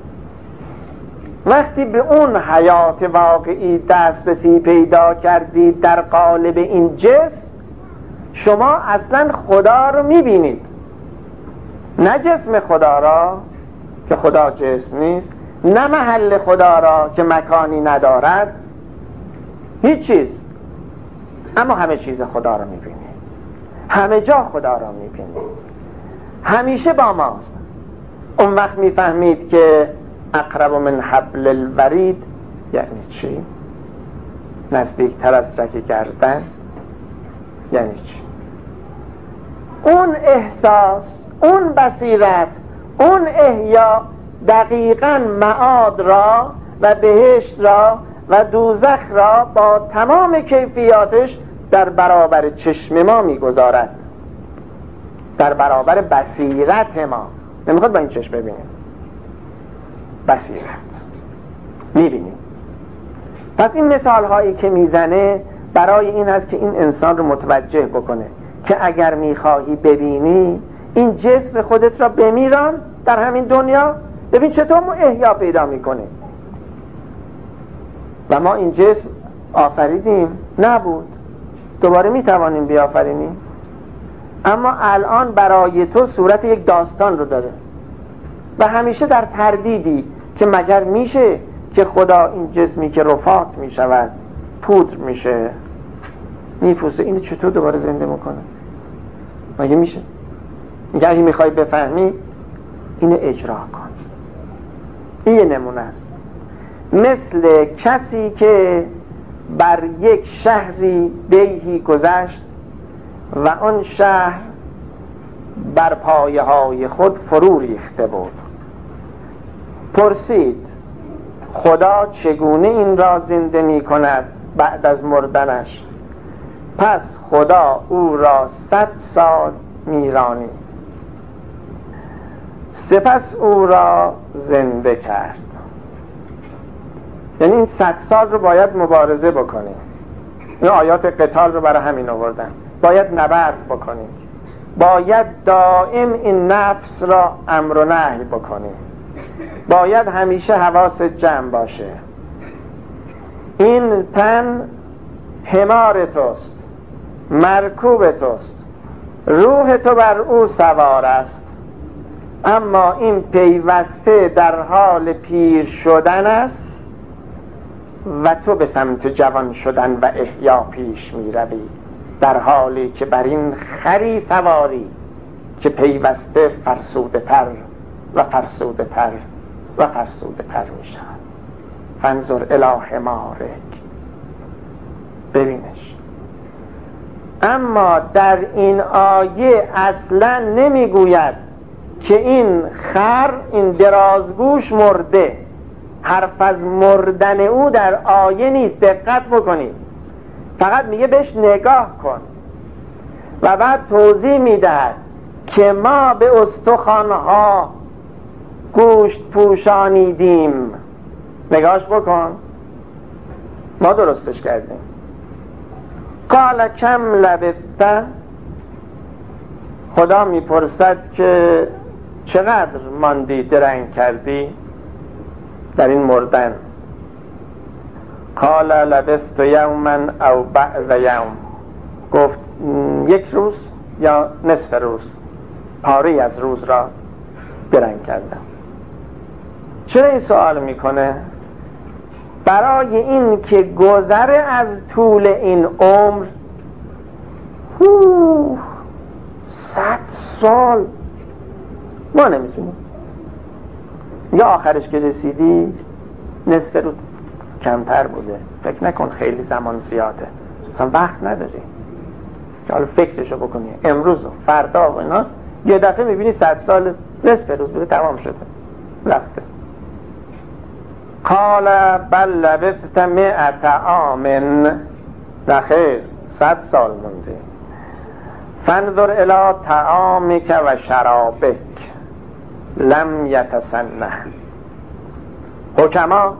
وقتی به اون حیات واقعی دسترسی پیدا کردید در قالب این جسم، شما اصلا خدا رو میبینید، نه جسم خدا را که خدا جسم نیست، نه محل خدا را که مکانی ندارد، هیچ چیز، اما همه چیز خدا را میبینید، همه جا خدا را میبینید، همیشه با ماست. اون وقت میفهمید که اقرب من حبل الورید یعنی چی؟ نزدیکتر از رگ گردن یعنی چی؟ اون احساس، اون بصیرت، اون احیا دقیقاً معاد را و بهشت را و دوزخ را با تمام کیفیاتش در برابر چشم ما میگذارد، در برابر بصیرت ما. نمیخواد با این چشم ببینیم، بصیرت میبینیم. پس این مثال هایی که میزنه برای این هست که این انسان رو متوجه بکنه که اگر میخواهی ببینی این جسم خودت را بمیران در همین دنیا، ببین چطور احیا پیدا میکنه. و ما این جسم آفریدیم؟ نبود، دوباره میتوانیم بیافرینیم، اما الان برای تو صورت یک داستان رو داره و همیشه در تردیدی که مگر میشه که خدا این جسمی که رفات میشود، پودر میشه، میپوسه، اینو چطور دوباره زنده میکنه؟ مگه میشه؟ میگه اگه میخوای بفهمی اینو اجرا کن. این یه نمونه است. مثل کسی که بر یک شهری دیهی گذشت و آن شهر بر پایه های خود فرو ریخته بود. پرسید خدا چگونه این را زنده می کند بعد از مردنش؟ پس خدا او را 100 سال میرانید، سپس او را زنده کرد. یعنی این 100 سال رو باید مبارزه بکنیم. این آیات قتال رو برای همین آوردن. باید نبرد بکنیم، باید دائم این نفس را امر و نهی بکنیم، باید همیشه حواس جمع باشه. این تن حمار توست، مرکوب توست، روح تو بر او سوار است، اما این پیوسته در حال پیر شدن است و تو به سمت جوان شدن و احیا پیش می روی، در حالی که بر این خری سواری که پیوسته فرسوده تر و فرسوده تر و فرسوده تر می شود. فانظر الی حمارک، ببینش. اما در این آیه اصلا نمی گوید که این خر، این درازگوش مرده. حرف از مردن او در آیه نیست، دقت بکنید. فقط میگه بهش نگاه کن و بعد توضیح میدهد که ما به استخوانها گوشت پوشانیدیم. نگاهش بکن، ما درستش کردیم. قال کم لبثت، خدا میپرسد که چقدر ماندی، درنگ کردی در این مردن؟ قال لبثت یوما او بعض یوم، گفت 1 روز یا نصف روز، پاره از روز را درنگ کردم. چرا این سوال میکنه؟ برای این که گذر از طول این عمر 100 سال ما نمیتونیم. یا آخرش که رسیدی نصف روز کمتر بوده، فکر نکن خیلی زمان زیاده، اصلا وقت نداری که حالا فکرشو بکنی امروز و فردا و اینا. یه دفعه میبینی 100 سال نصف روز بوده، تمام شده، رفته. قال بل لبثت 100 عام، نخیر 100 سال مونده. فانظر الی طعامک و شرابک لم یتسنه. حکما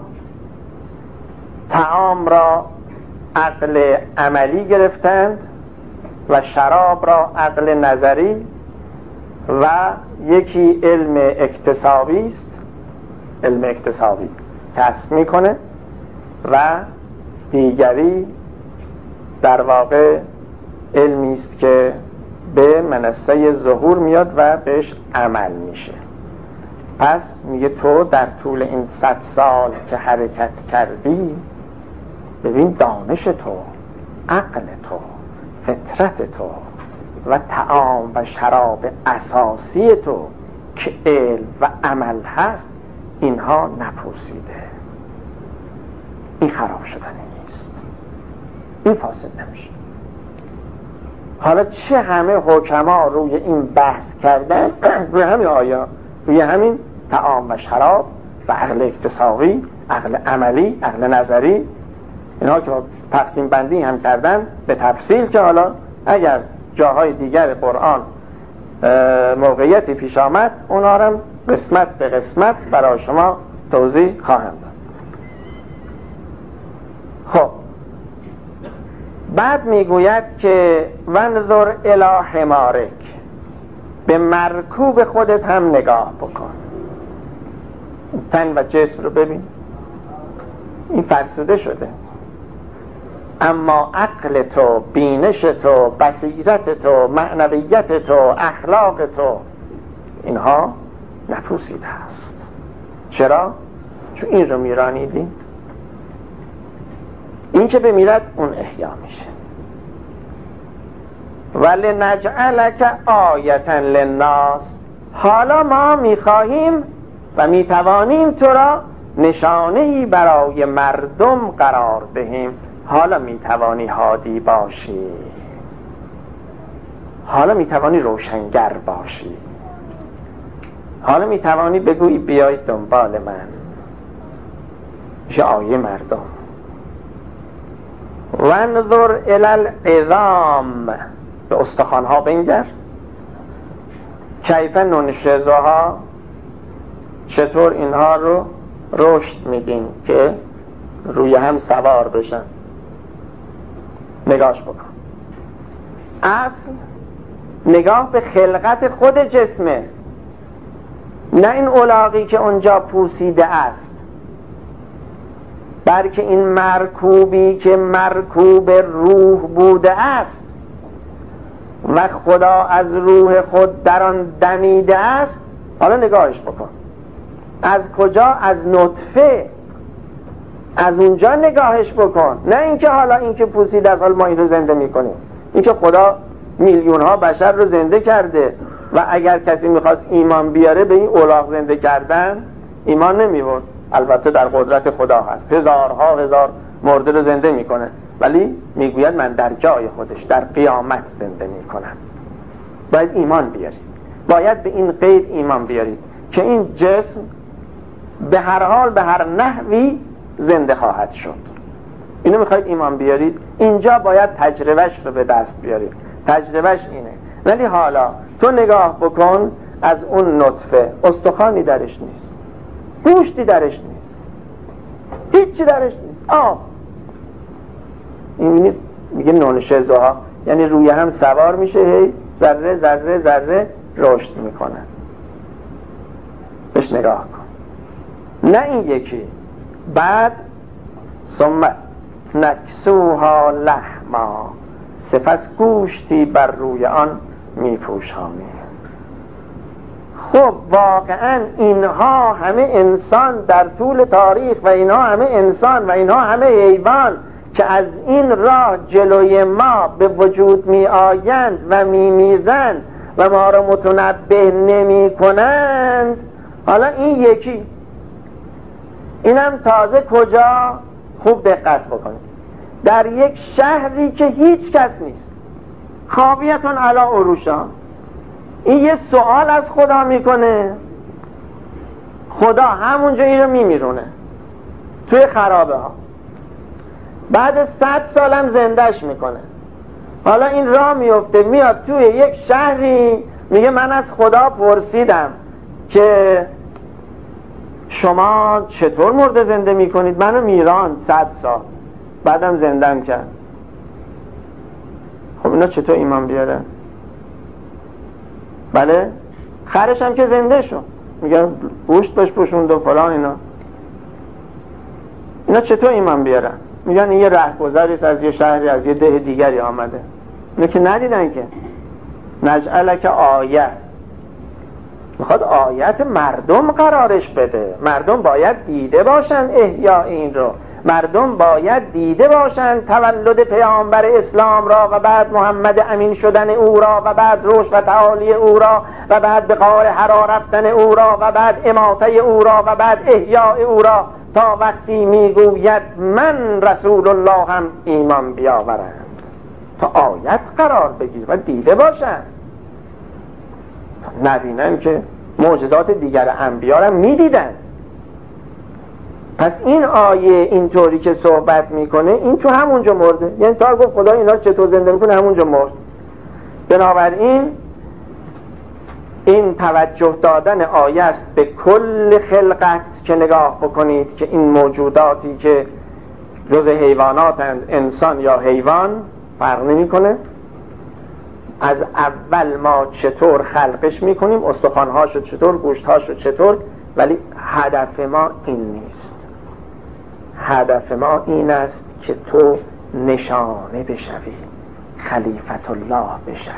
طعام را عقل عملی گرفتند و شراب را عقل نظری، و یکی علم اکتسابی است، علم اکتسابی کسب میکنه، و دیگری در واقع علمی است که به منصه ظهور میاد و بهش عمل میشه. پس میگه تو در طول این 100 سال که حرکت کردی، ببین دانش تو، عقل تو، فطرت تو و طعام و شراب اساسی تو که علم و عمل هست، اینها نپوسیده. این خراب شدنی نیست، این فاسد نمیشه. حالا چه همه حکما روی این بحث کردن، روی همین آیا، روی همین طعام و شراب و عقل اکتسابی، عقل عملی، عقل نظری، اینها که تقسیم بندی هم کردن به تفصیل، که حالا اگر جاهای دیگر قرآن موقعیتی پیش آمد اونها هم قسمت به قسمت برای شما توضیح خواهم داد. خب بعد میگوید که وانظر الی حمارک، به مرکوب خودت هم نگاه بکن. تن و جسم رو ببین، این فرسوده شده، اما عقل تو، بینش تو، بصیرت تو، معنویت تو، اخلاق تو، اینها نپوسیده است. چرا؟ چون این رو میرانیدی. این که بمیرد اون احیا میشه. ولنجعلک آیة للناس، حالا ما میخواهیم و میتوانیم تو را نشانه‌ای برای مردم قرار دهیم. حالا میتوانی هادی باشی، حالا میتوانی روشنگر باشی، حالا میتوانی بگویی بیایید دنبال من. میشه آیه مردم. وانظر الی العظام، به استخوان‌ها بنگر. کیف ننشزها، چطور اینها رو رشد میدیم که روی هم سوار بشن. نگاش بکن. اصل نگاه به خلقت خود جسمه، نه این الاغی که اونجا پوسیده است، بلکه این مرکوبی که مرکوب روح بوده است و خدا از روح خود در آن دمیده است. حالا نگاهش بکن. از کجا؟ از نطفه، از اونجا نگاهش بکن. نه اینکه حالا اینکه پوسیده است حالا ما این رو زنده میکنیم. اینکه خدا میلیون ها بشر رو زنده کرده و اگر کسی میخواست ایمان بیاره به این الاغ زنده کردن، ایمان نمیورد. البته در قدرت خدا هست، هزارها هزار مرده رو زنده میکنه، ولی میگوید من در جای خودش در قیامت زنده میکنم. باید ایمان بیارید، باید به این قید ایمان بیارید که این جسم به هر حال به هر نحوی زنده خواهد شد. اینو میخواید ایمان بیارید، اینجا باید تجربهش رو به دست بیارید. تجربهش اینه. ولی حالا تو نگاه بکن، از اون نطفه استخوانی درش نیست، گوشتی درش نیست، هیچی درش نیست، آب. این میگه نونشزها، یعنی روی هم سوار میشه، هی ذره ذره ذره رشد میکنه. بهش نگاه کن. نه این یکی. بعد ثم نکسوها لحما، سپس گوشتی بر روی آن میپوشانی. خب واقعا اینها همه انسان در طول تاریخ و اینها همه انسان و اینها همه حیوان که از این راه جلوی ما به وجود می آیند و می میرند و ما را متنبه نمی کنند، حالا این یکی، اینم تازه کجا؟ خوب دقت بکنید، در یک شهری که هیچ کس نیست، خاویتون علی عروشها. این یه سوال از خدا میکنه، خدا همونجا این رو میمیرونه. توی خرابه ها. بعد 100 سالم زندهش میکنه. حالا این راه میفته میاد توی یک شهری میگه من از خدا پرسیدم که شما چطور مرده زنده میکنید؟ منو میران 100 سال بعدم زندم کرد. خب اینا چطور ایمان بیاره؟ بله خرش هم که زنده شد، میگن گوشت بهش پوشوند و فلان اینا چطور ایمان بیارن؟ میگن این یه رهگذریست از یه شهری از یه ده دیگری آمده. اینا که ندیدن که. نجعلک آیه، میخواد آیت مردم قرارش بده. مردم باید دیده باشن احیاء این رو، مردم باید دیده باشن تولد پیامبر اسلام را و بعد محمد امین شدن او را و بعد روش و تعالی او را و بعد به غار حرا رفتن او را و بعد اماته او را و بعد احیاء او را، تا وقتی میگوید من رسول الله هم ایمان بیاورند. تا آیت قرار بگیر و دیده باشن، نبینن که معجزات دیگر انبیا را میدیدن. پس این آیه اینطوری که صحبت میکنه این تو همونجا مرده، یعنی تا گفت خدا اینا رو چطور زنده میکنه همونجا مرد. بنابراین این توجه دادن آیه است به کل خلقت که نگاه بکنید که این موجوداتی که جز حیواناتند، انسان یا حیوان فرق نمیکنه، از اول ما چطور خلقش میکنیم، استخوان‌هاشو چطور، گوشت‌هاشو چطور، ولی هدف ما این نیست. هدف ما این است که تو نشانه بشوی، خلیفت الله بشوی.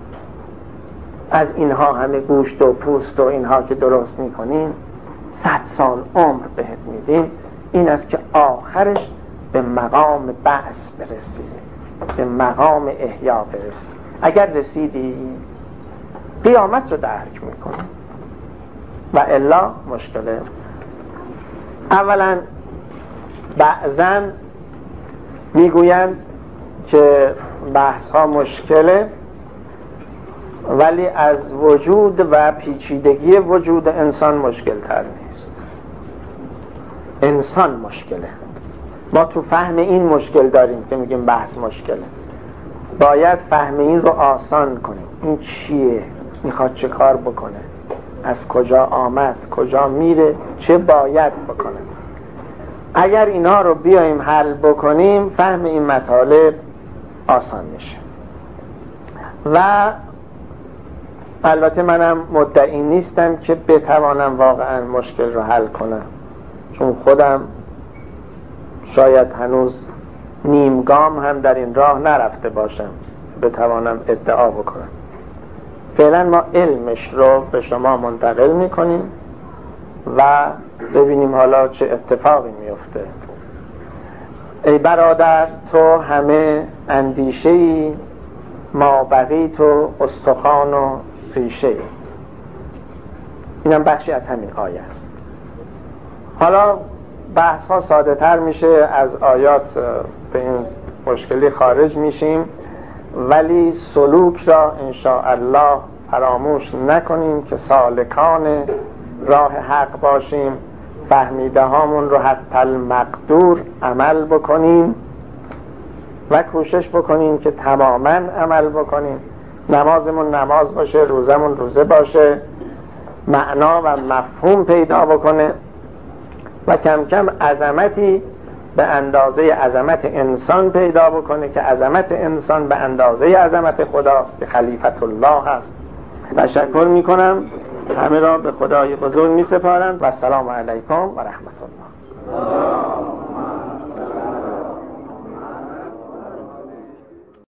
از اینها همه گوشت و پوست و اینها که درست میکنیم 100 سال عمر بهت میدیم، این است که آخرش به مقام بعث برسی، به مقام احیا برسی. اگر رسیدی قیامت رو درک میکنی و الا مشکله. اولا بعضا میگویند که بحث ها مشکله، ولی از وجود و پیچیدگی وجود انسان مشکل تر نیست. انسان مشکله. ما تو فهم این مشکل داریم که میگیم بحث مشکله. باید فهم این رو آسان کنیم. این چیه؟ میخواد چه کار بکنه؟ از کجا آمد؟ کجا میره؟ چه باید بکنه؟ اگر اینا رو بیایم حل بکنیم فهم این مطالب آسان میشه. و البته منم مدعی نیستم که بتوانم واقعا مشکل رو حل کنم، چون خودم شاید هنوز نیم گام هم در این راه نرفته باشم بتوانم ادعا بکنم. فعلا ما علمش رو به شما منتقل میکنیم و ببینیم حالا چه اتفاقی میفته. ای برادر تو همه اندیشه‌ای، ما بقی تو استخوان و ریشه. اینم بخشی از همین آیه است. حالا بحث ها ساده تر میشه، از آیات به این مشکلی خارج میشیم، ولی سلوک را انشاءالله فراموش نکنیم که سالکان راه حق باشیم، فهمیده هامون رو حتی المقدور عمل بکنیم و کوشش بکنیم که تماما عمل بکنیم. نمازمون نماز باشه، روزمون روزه باشه، معنا و مفهوم پیدا بکنه و کم کم عظمتی به اندازه عظمت انسان پیدا بکنه که عظمت انسان به اندازه عظمت خداست که خلیفت الله هست. تشکر میکنم، همه را به خدای بزرگ میسپارم و السلام علیکم و رحمت الله.